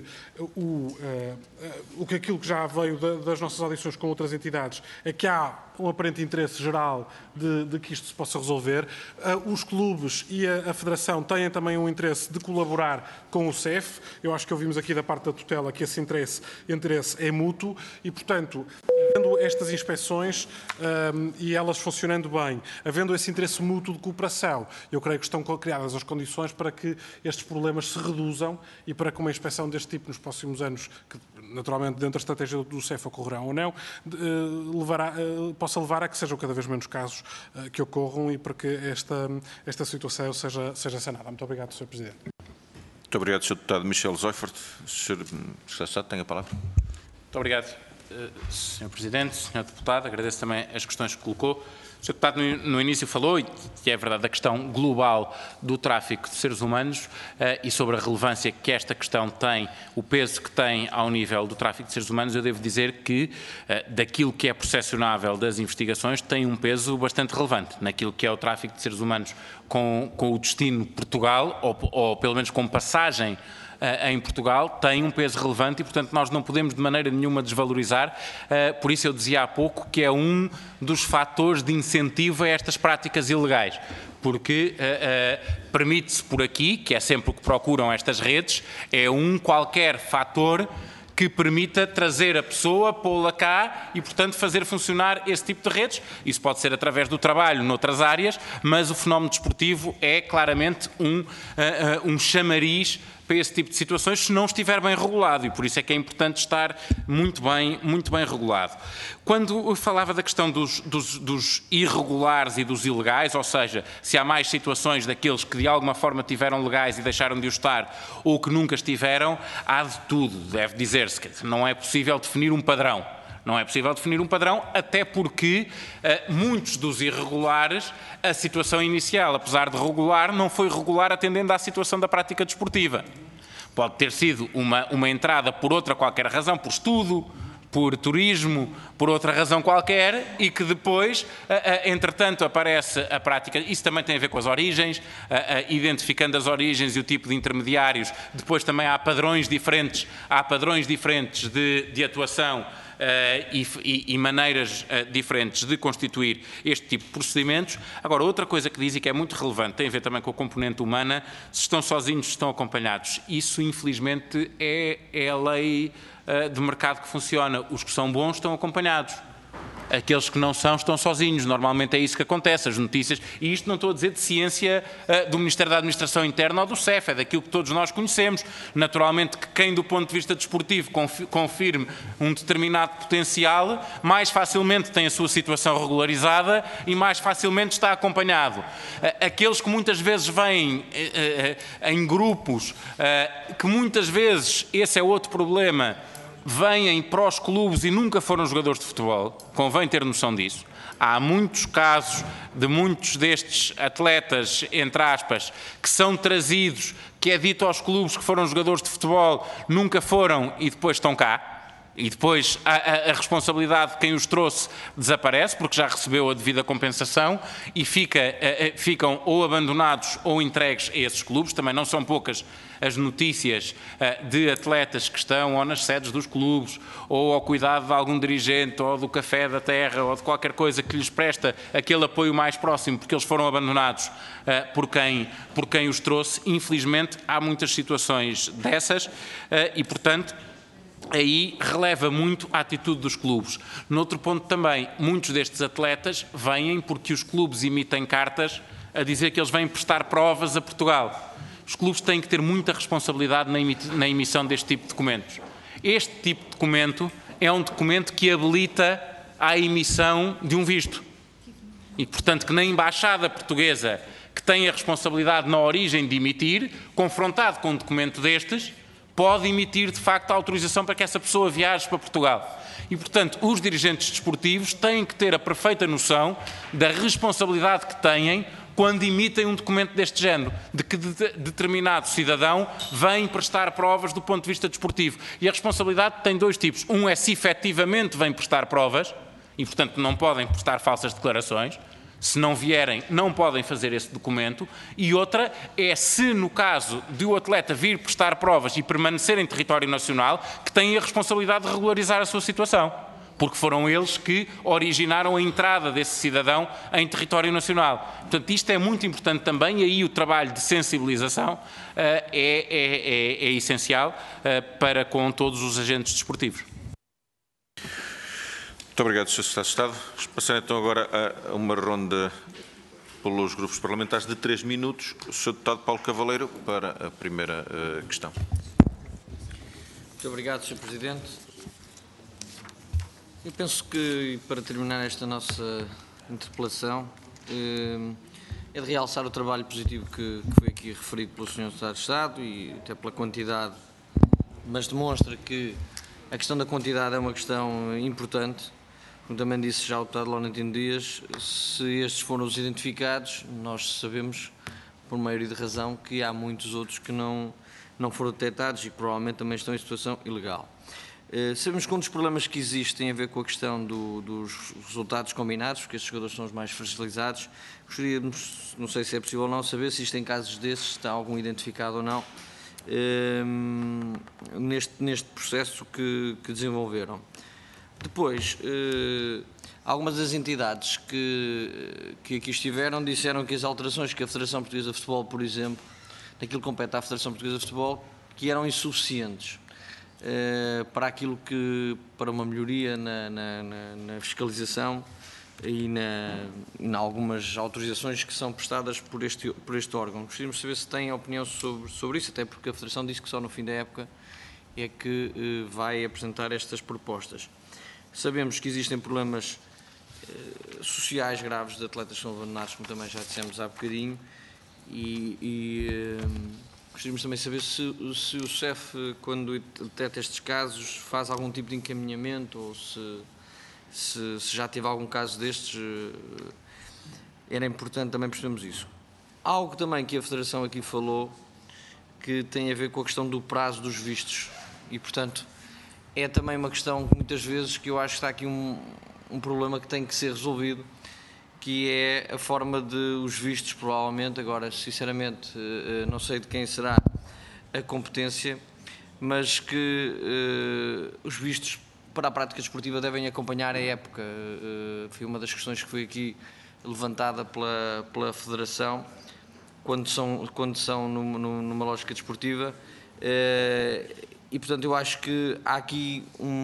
aquilo que já veio das nossas audições com outras entidades é que há um aparente interesse geral de que isto se possa resolver. Os clubes e a Federação têm também um interesse de colaborar com o CEF. Eu acho que ouvimos aqui da parte da tutela que esse interesse é mútuo e, portanto, havendo estas inspeções e elas funcionando bem, havendo esse interesse mútuo de cooperação, eu creio que estão criadas as condições para que estes problemas se reduzam e para que uma inspeção deste tipo nos próximos anos, que naturalmente dentro da estratégia do CEF ocorrerão ou não, possa levar a que sejam cada vez menos casos que ocorram e para que esta situação seja sanada. Muito obrigado, Sr. Presidente. Muito obrigado, Sr. Deputado Michel Zoifert. Sr. Secretário, tem a palavra. Muito obrigado, Sr. Presidente. Sr. Deputado, agradeço também as questões que colocou. O Sr. Deputado no início falou, e é verdade, da questão global do tráfico de seres humanos e sobre a relevância que esta questão tem, o peso que tem ao nível do tráfico de seres humanos. Eu devo dizer que daquilo que é processionável das investigações tem um peso bastante relevante naquilo que é o tráfico de seres humanos com o destino Portugal, ou pelo menos com passagem em Portugal, tem um peso relevante e, portanto, nós não podemos de maneira nenhuma desvalorizar. Por isso eu dizia há pouco que é um dos fatores de incentivo a estas práticas ilegais, porque permite-se por aqui, que é sempre o que procuram estas redes, é qualquer fator que permita trazer a pessoa, pô-la cá e, portanto, fazer funcionar esse tipo de redes. Isso pode ser através do trabalho noutras áreas, mas o fenómeno desportivo é claramente um chamariz para esse tipo de situações se não estiver bem regulado, e por isso é que é importante estar muito bem regulado. Quando eu falava da questão dos irregulares e dos ilegais, ou seja, se há mais situações daqueles que de alguma forma tiveram legais e deixaram de o estar, ou que nunca estiveram, há de tudo, deve dizer-se, que não é possível definir um padrão. Não é possível definir um padrão, até porque muitos dos irregulares, a situação inicial, apesar de regular, não foi regular atendendo à situação da prática desportiva. Pode ter sido uma entrada por outra qualquer razão, por estudo, por turismo, por outra razão qualquer, e que depois, entretanto, aparece a prática. Isso também tem a ver com as origens, identificando as origens e o tipo de intermediários. Depois também há padrões diferentes de atuação e maneiras diferentes de constituir este tipo de procedimentos. Agora, outra coisa que diz e que é muito relevante, tem a ver também com a componente humana, se estão sozinhos, se estão acompanhados. Isso, infelizmente, é a lei de mercado que funciona. Os que são bons estão acompanhados. Aqueles que não são estão sozinhos. Normalmente é isso que acontece. As notícias, e isto não estou a dizer de ciência do Ministério da Administração Interna ou do CEF, é daquilo que todos nós conhecemos. Naturalmente que quem do ponto de vista desportivo confirme um determinado potencial, mais facilmente tem a sua situação regularizada e mais facilmente está acompanhado. Aqueles que muitas vezes vêm em grupos, que muitas vezes, esse é outro problema, vêm para os clubes e nunca foram jogadores de futebol, convém ter noção disso. Há muitos casos de muitos destes atletas, entre aspas, que são trazidos, que é dito aos clubes que foram jogadores de futebol, nunca foram e depois estão cá. E depois a responsabilidade de quem os trouxe desaparece, porque já recebeu a devida compensação e ficam ou abandonados ou entregues a esses clubes. Também não são poucas as notícias de atletas que estão ou nas sedes dos clubes, ou ao cuidado de algum dirigente, ou do café da terra, ou de qualquer coisa que lhes presta aquele apoio mais próximo, porque eles foram abandonados por quem os trouxe. Infelizmente, há muitas situações dessas e, portanto, aí releva muito a atitude dos clubes. Noutro ponto também, muitos destes atletas vêm porque os clubes emitem cartas a dizer que eles vêm prestar provas a Portugal. Os clubes têm que ter muita responsabilidade na emissão deste tipo de documentos. Este tipo de documento é um documento que habilita a emissão de um visto. E, portanto, que na Embaixada Portuguesa, que tem a responsabilidade na origem de emitir, confrontado com um documento destes, pode emitir, de facto, a autorização para que essa pessoa viaje para Portugal. E, portanto, os dirigentes desportivos têm que ter a perfeita noção da responsabilidade que têm quando emitem um documento deste género, de que determinado cidadão vem prestar provas do ponto de vista desportivo. E a responsabilidade tem dois tipos. Um é se efetivamente vem prestar provas, e, portanto, não podem prestar falsas declarações. Se não vierem, não podem fazer esse documento. E outra é se, no caso de o atleta vir prestar provas e permanecer em território nacional, que têm a responsabilidade de regularizar a sua situação, porque foram eles que originaram a entrada desse cidadão em território nacional. Portanto, isto é muito importante também, e aí o trabalho de sensibilização é essencial para com todos os agentes desportivos. Muito obrigado, Sr. Secretário de Estado. Passando então agora a uma ronda pelos grupos parlamentares de 3 minutos. O Sr. Deputado Paulo Cavaleiro para a primeira questão. Muito obrigado, Sr. Presidente. Eu penso que, para terminar esta nossa interpelação, é de realçar o trabalho positivo que foi aqui referido pelo Sr. Secretário de Estado e até pela quantidade, mas demonstra que a questão da quantidade é uma questão importante. Como também disse já o deputado Laurentino Dias, se estes foram os identificados, nós sabemos, por maioria de razão, que há muitos outros que não foram detectados e que provavelmente também estão em situação ilegal. Sabemos que um dos problemas que existe tem a ver com a questão dos resultados combinados, porque estes jogadores são os mais fragilizados. Gostaríamos, não sei se é possível ou não, saber se isto em casos desses está algum identificado ou não, neste processo que desenvolveram. Depois, algumas das entidades que aqui estiveram disseram que as alterações que a Federação Portuguesa de Futebol, por exemplo, naquilo que compete à Federação Portuguesa de Futebol, que eram insuficientes para uma melhoria na fiscalização e em algumas autorizações que são prestadas por este órgão. Gostaríamos de saber se tem opinião sobre isso, até porque a Federação disse que só no fim da época é que vai apresentar estas propostas. Sabemos que existem problemas sociais graves de atletas que são abandonados, como também já dissemos há bocadinho, gostaríamos também de saber se o CEF, quando detecta estes casos, faz algum tipo de encaminhamento ou se já teve algum caso destes. Era importante também percebermos isso. Algo também que a Federação aqui falou, que tem a ver com a questão do prazo dos vistos e, portanto, é também uma questão que muitas vezes que eu acho que está aqui um problema que tem que ser resolvido, que é a forma de os vistos, provavelmente, agora, sinceramente, não sei de quem será a competência, mas que os vistos para a prática desportiva devem acompanhar a época. Foi uma das questões que foi aqui levantada pela Federação, quando são numa lógica desportiva, e, portanto, eu acho que há aqui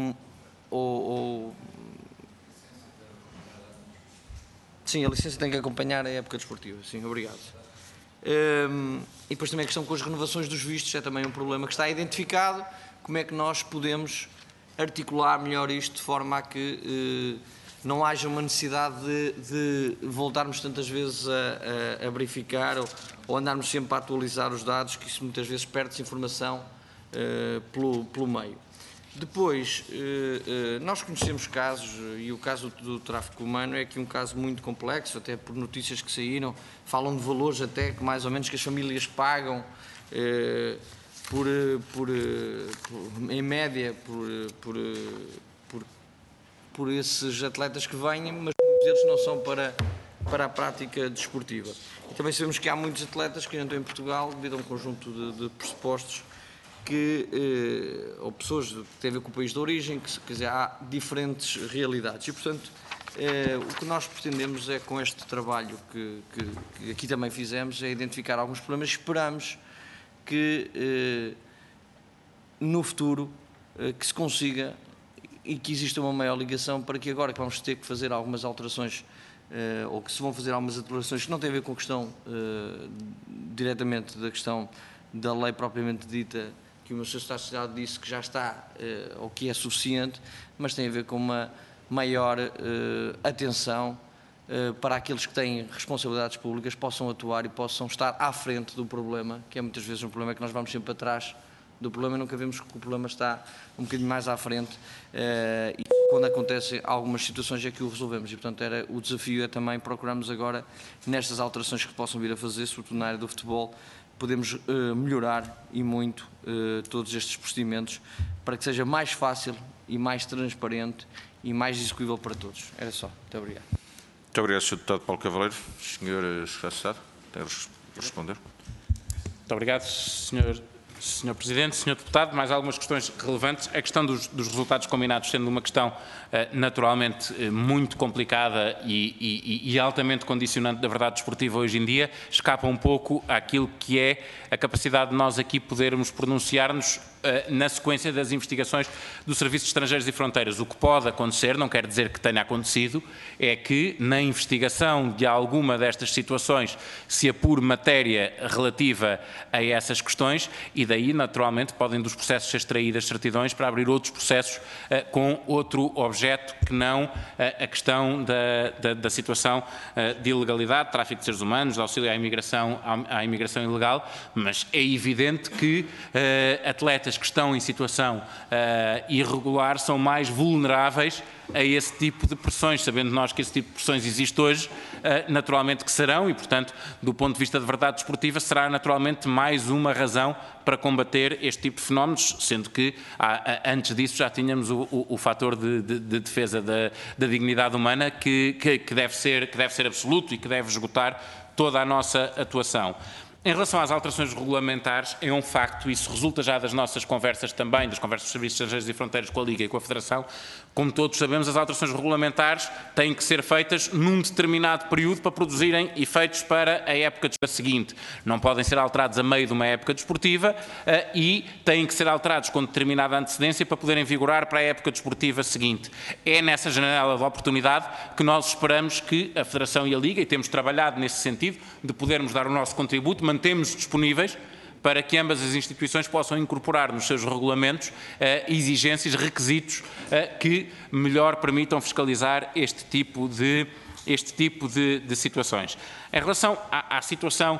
sim, a licença tem que acompanhar a época desportiva. Sim, obrigado. E depois também a questão com as renovações dos vistos é também um problema que está identificado. Como é que nós podemos articular melhor isto de forma a que não haja uma necessidade de voltarmos tantas vezes a verificar ou andarmos sempre a atualizar os dados, que isso muitas vezes perde-se informação pelo meio. Depois, nós conhecemos casos, e o caso do tráfico humano é aqui um caso muito complexo, até por notícias que saíram, falam de valores até que mais ou menos que as famílias pagam em média por esses atletas que vêm, mas muitos deles não são para a prática desportiva. E também sabemos que há muitos atletas que entram em Portugal devido a um conjunto de pressupostos ou pessoas que têm a ver com o país de origem, quer dizer, há diferentes realidades. E, portanto, o que nós pretendemos é, com este trabalho que aqui também fizemos, é identificar alguns problemas. Esperamos que no futuro que se consiga e que exista uma maior ligação para que agora que vamos ter que fazer algumas alterações ou que se vão fazer algumas alterações que não têm a ver com a questão diretamente da questão da lei propriamente dita, que o Sr. Secretário disse que já está ou que é suficiente, mas tem a ver com uma maior atenção para aqueles que têm responsabilidades públicas, possam atuar e possam estar à frente do problema, que é muitas vezes um problema que nós vamos sempre atrás do problema e nunca vemos que o problema está um bocadinho mais à frente e quando acontecem algumas situações é que o resolvemos e, portanto, o desafio é também procurarmos agora, nestas alterações que possam vir a fazer, sobretudo na área do futebol, podemos melhorar e muito todos estes procedimentos para que seja mais fácil e mais transparente e mais execuível para todos. Era só. Muito obrigado. Muito obrigado, Sr. Deputado Paulo Cavaleiro. Sr. Secretário de Estado, tem a responder. Muito obrigado, Sr. Presidente. Sr. Deputado, mais algumas questões relevantes. A questão dos resultados combinados sendo uma questão naturalmente muito complicada e altamente condicionante da verdade desportiva hoje em dia, escapa um pouco àquilo que é a capacidade de nós aqui podermos pronunciar-nos na sequência das investigações do Serviço de Estrangeiros e Fronteiras. O que pode acontecer, não quer dizer que tenha acontecido, é que na investigação de alguma destas situações se apure matéria relativa a essas questões e daí, naturalmente, podem dos processos ser extraídas certidões para abrir outros processos com outro objeto que não a questão da situação de ilegalidade, tráfico de seres humanos, de auxílio à imigração ilegal, mas é evidente que atletas que estão em situação irregular são mais vulneráveis a esse tipo de pressões, sabendo nós que esse tipo de pressões existe hoje, naturalmente que serão e, portanto, do ponto de vista de verdade desportiva, será naturalmente mais uma razão para combater este tipo de fenómenos, sendo que antes disso já tínhamos o fator de defesa da dignidade humana que deve ser absoluto e que deve esgotar toda a nossa atuação. Em relação às alterações regulamentares, é um facto, isso resulta já das nossas conversas também, das conversas dos Serviços Estrangeiros e Fronteiras com a Liga e com a Federação. Como todos sabemos, as alterações regulamentares têm que ser feitas num determinado período para produzirem efeitos para a época seguinte. Não podem ser alterados a meio de uma época desportiva e têm que ser alterados com determinada antecedência para poderem vigorar para a época desportiva seguinte. É nessa janela de oportunidade que nós esperamos que a Federação e a Liga, e temos trabalhado nesse sentido, de podermos dar o nosso contributo, mantemos disponíveis para que ambas as instituições possam incorporar nos seus regulamentos exigências, requisitos que melhor permitam fiscalizar este tipo de situações. Em relação à situação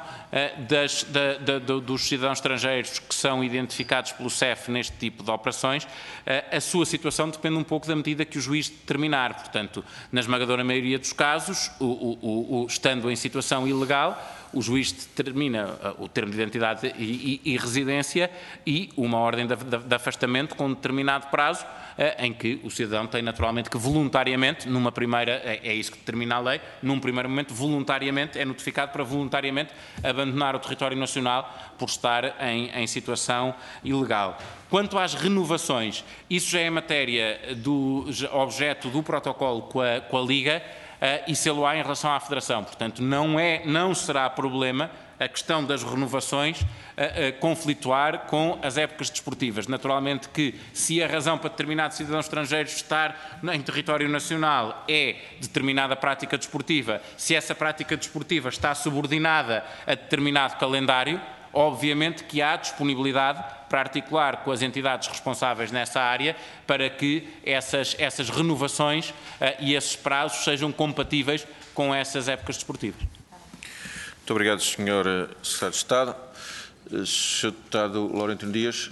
dos cidadãos estrangeiros que são identificados pelo CEF neste tipo de operações, a sua situação depende um pouco da medida que o juiz determinar. Portanto, na esmagadora maioria dos casos, estando em situação ilegal, o juiz determina o termo de identidade e residência e uma ordem de afastamento com um determinado prazo, em que o cidadão tem naturalmente que voluntariamente, numa primeira, é isso que determina a lei, num primeiro momento voluntariamente, é notificado para voluntariamente abandonar o território nacional por estar em situação ilegal. Quanto às renovações, isso já é matéria do objeto do protocolo com a Liga, e sê-lo-á em relação à Federação. Portanto, não será problema a questão das renovações conflituar com as épocas desportivas. Naturalmente que, se a razão para determinado cidadão estrangeiro estar em território nacional é determinada prática desportiva, se essa prática desportiva está subordinada a determinado calendário, obviamente que há disponibilidade para articular com as entidades responsáveis nessa área para que essas renovações e esses prazos sejam compatíveis com essas épocas desportivas. Muito obrigado, Sr. Secretário de Estado. Sr. Deputado Laurentino Dias.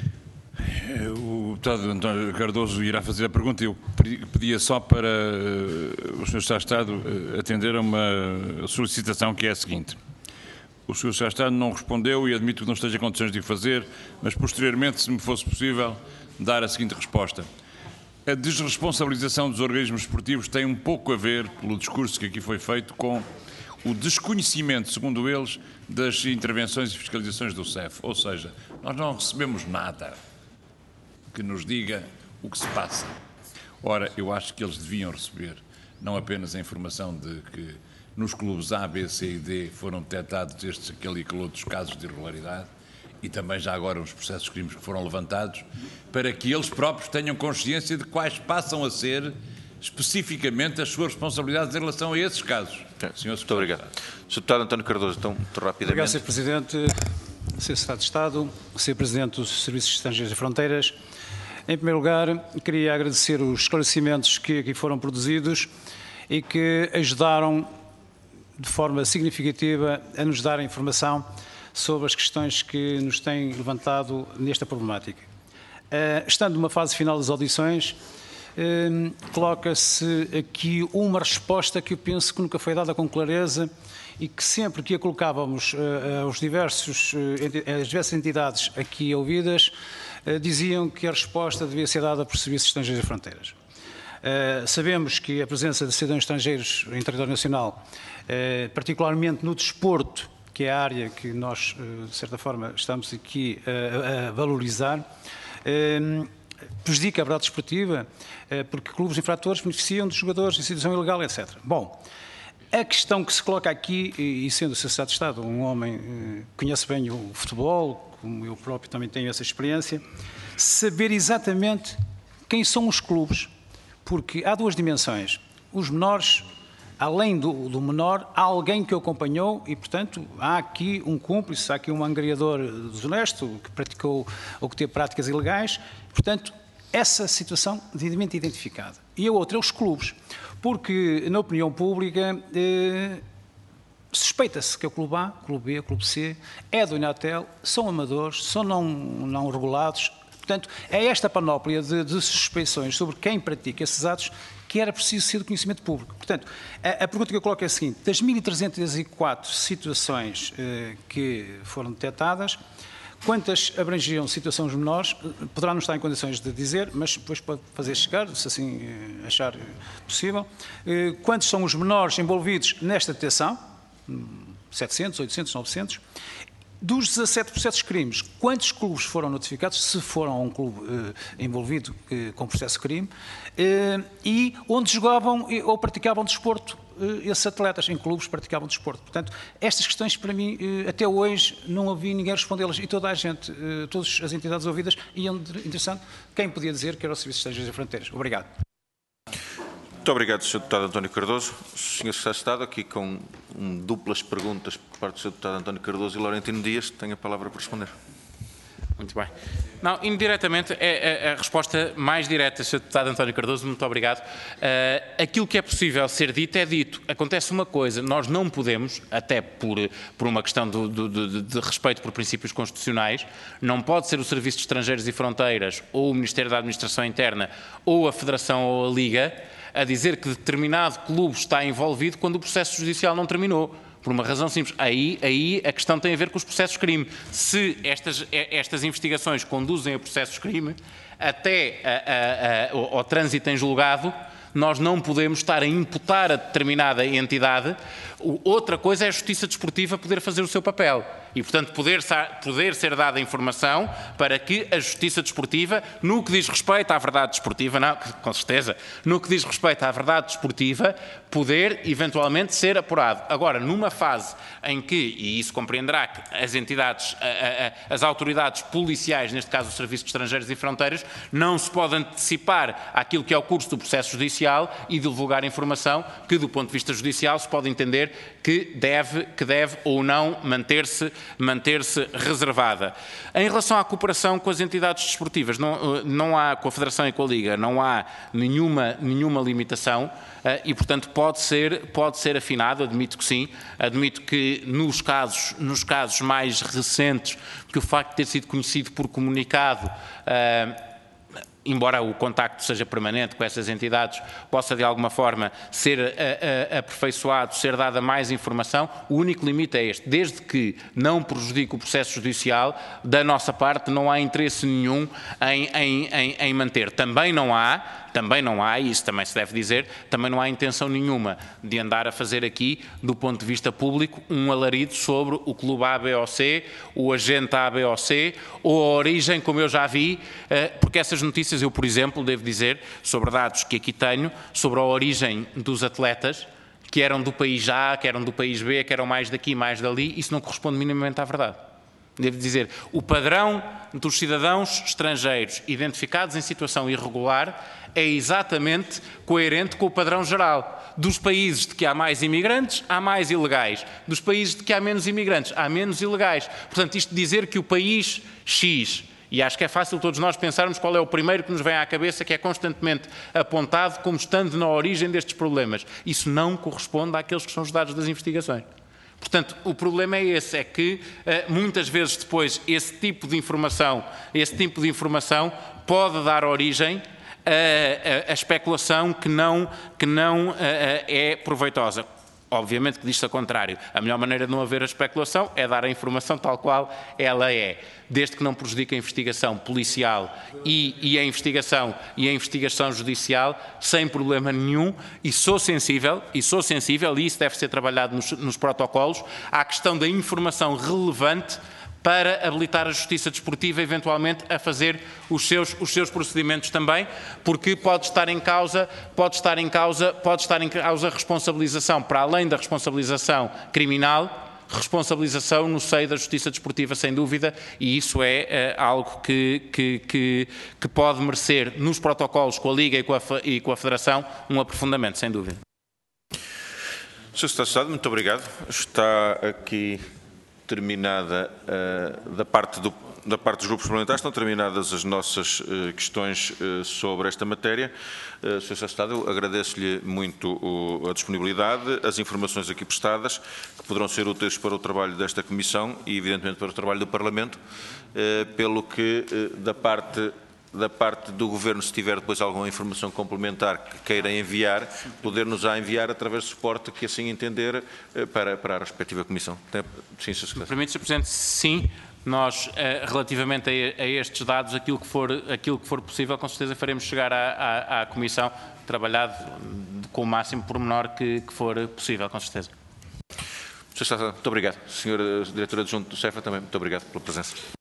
O deputado António Cardoso irá fazer a pergunta. Eu pedia só para o Sr. Secretário de Estado atender a uma solicitação que é a seguinte. O Sr. Secretário de Estado não respondeu e admito que não esteja em condições de o fazer, mas posteriormente, se me fosse possível, dar a seguinte resposta. A desresponsabilização dos organismos esportivos tem um pouco a ver, pelo discurso que aqui foi feito, com o desconhecimento, segundo eles, das intervenções e fiscalizações do CEF. Ou seja, nós não recebemos nada que nos diga o que se passa. Ora, eu acho que eles deviam receber não apenas a informação de que nos clubes A, B, C e D foram detectados estes, aquele e outros casos de irregularidade e também já agora os processos de crimes que foram levantados, para que eles próprios tenham consciência de quais passam a ser especificamente as suas responsabilidades em relação a esses casos. Muito obrigado. Sr. Deputado António Cardoso, então, muito rapidamente. Obrigado, Sr. Presidente, Sr. Secretário de Estado, Sr. Presidente dos Serviços Estrangeiros e Fronteiras. Em primeiro lugar, queria agradecer os esclarecimentos que aqui foram produzidos e que ajudaram de forma significativa a nos dar informação sobre as questões que nos têm levantado nesta problemática. Estando numa fase final das audições, coloca-se aqui uma resposta que eu penso que nunca foi dada com clareza e que sempre que a colocávamos as diversas entidades aqui ouvidas, diziam que a resposta devia ser dada por Serviços Estrangeiros e Fronteiras. Sabemos que a presença de cidadãos estrangeiros em território nacional, particularmente no desporto, que é a área que nós, de certa forma, estamos aqui a valorizar, prejudica a verdade desportiva, porque clubes infratores beneficiam dos jogadores em situação ilegal, etc. Bom, a questão que se coloca aqui, e sendo o Sr. Secretário de Estado um homem que conhece bem o futebol, como eu próprio também tenho essa experiência, saber exatamente quem são os clubes, porque há duas dimensões. Os menores, além do menor, há alguém que o acompanhou e, portanto, há aqui um cúmplice, há aqui um angariador desonesto que praticou ou que teve práticas ilegais. Portanto, essa situação devidamente identificada. E a outra é os clubes, porque na opinião pública suspeita-se que o Clube A, Clube B, Clube C é do Inatel, são amadores, são não regulados. Portanto, é esta panóplia de suspeições sobre quem pratica esses atos que era preciso ser de conhecimento público. Portanto, a pergunta que eu coloco é a seguinte: das 1.304 situações que foram detectadas, quantas abrangiam situações menores? Poderá não estar em condições de dizer, mas depois pode fazer chegar, se assim achar possível. Quantos são os menores envolvidos nesta detecção? 700, 800, 900. Dos 17 processos de crimes, quantos clubes foram notificados, se foram um clube envolvido com processo de crime, e onde jogavam ou praticavam desporto esses atletas, em clubes praticavam desporto. Portanto, estas questões, para mim, até hoje, não ouvi ninguém respondê-las, e toda a gente, todas as entidades ouvidas, e interessante, quem podia dizer que era o Serviço de Estrangeiros e Fronteiras. Obrigado. Muito obrigado, Sr. Deputado António Cardoso. Sr. Secretário de Estado, aqui com duplas perguntas por parte do Sr. Deputado António Cardoso e Laurentino Dias, tem a palavra para responder. Muito bem. Não, indiretamente, é a resposta mais direta, Sr. Deputado António Cardoso, muito obrigado. Aquilo que é possível ser dito é dito. Acontece uma coisa, nós não podemos, até por uma questão de respeito por princípios constitucionais, não pode ser o Serviço de Estrangeiros e Fronteiras, ou o Ministério da Administração Interna, ou a Federação ou a Liga, a dizer que determinado clube está envolvido quando o processo judicial não terminou. Por uma razão simples. Aí a questão tem a ver com os processos de crime. Se estas investigações conduzem a processos de crime, até ao trânsito em julgado, nós não podemos estar a imputar a determinada entidade. Outra coisa é a Justiça Desportiva poder fazer o seu papel. E, portanto, poder ser dada informação para que a Justiça Desportiva, no que diz respeito à verdade desportiva, não, com certeza, no que diz respeito à verdade desportiva, poder, eventualmente, ser apurado. Agora, numa fase em que, e isso compreenderá que as entidades, as autoridades policiais, neste caso o Serviço de Estrangeiros e Fronteiras, não se pode antecipar àquilo que é o curso do processo judicial e divulgar informação que, do ponto de vista judicial, se pode entender que deve ou não manter-se reservada. Em relação à cooperação com as entidades desportivas, não há, com a Federação e com a Liga, não há nenhuma limitação e, portanto, pode ser afinado, admito que sim, admito que nos casos mais recentes, que o facto de ter sido conhecido por comunicado, embora o contacto seja permanente com essas entidades, possa de alguma forma ser aperfeiçoado, ser dada mais informação, o único limite é este. Desde que não prejudique o processo judicial, da nossa parte não há interesse nenhum em manter. Também não há, e isso também se deve dizer, também não há intenção nenhuma de andar a fazer aqui, do ponto de vista público, um alarido sobre o clube A, B ou C, o agente A, B ou C, ou a origem, como eu já vi, porque essas notícias eu, por exemplo, devo dizer, sobre dados que aqui tenho, sobre a origem dos atletas, que eram do país A, que eram do país B, que eram mais daqui, mais dali, isso não corresponde minimamente à verdade. Devo dizer, o padrão dos cidadãos estrangeiros identificados em situação irregular é exatamente coerente com o padrão geral. Dos países de que há mais imigrantes, há mais ilegais. Dos países de que há menos imigrantes, há menos ilegais. Portanto, isto dizer que o país X, e acho que é fácil todos nós pensarmos qual é o primeiro que nos vem à cabeça, que é constantemente apontado como estando na origem destes problemas. Isso não corresponde àqueles que são os dados das investigações. Portanto, o problema é esse, é que muitas vezes depois esse tipo de informação pode dar origem a especulação que não é proveitosa. Obviamente que diz-se ao contrário. A melhor maneira de não haver a especulação é dar a informação tal qual ela é, desde que não prejudique a investigação policial e a investigação judicial, sem problema nenhum, e sou sensível, e isso deve ser trabalhado nos protocolos, à questão da informação relevante para habilitar a Justiça Desportiva, eventualmente, a fazer os seus procedimentos também, porque pode estar em causa a responsabilização, para além da responsabilização criminal, responsabilização no seio da Justiça Desportiva, sem dúvida, e isso é algo que pode merecer, nos protocolos com a Liga e com a Federação, um aprofundamento, sem dúvida. Sr. Secretário de Estado, muito obrigado. Está aqui terminada da parte dos grupos parlamentares, estão terminadas as nossas questões sobre esta matéria. Sr. Secretário de Estado, agradeço-lhe muito a disponibilidade, as informações aqui prestadas, que poderão ser úteis para o trabalho desta Comissão e, evidentemente, para o trabalho do Parlamento, pelo que, da parte do Governo, se tiver depois alguma informação complementar que queira enviar, poder-nos enviar através do suporte que assim entender para a respectiva Comissão. Sim, Sr. Secretário. Permite, Sr. Presidente, sim. Nós, relativamente a estes dados, aquilo que for possível, com certeza faremos chegar à Comissão, trabalhado com o máximo pormenor que for possível, com certeza. Sr. Sr. Secretário, muito obrigado. Sr. Diretor Adjunto do CEFA, também muito obrigado pela presença.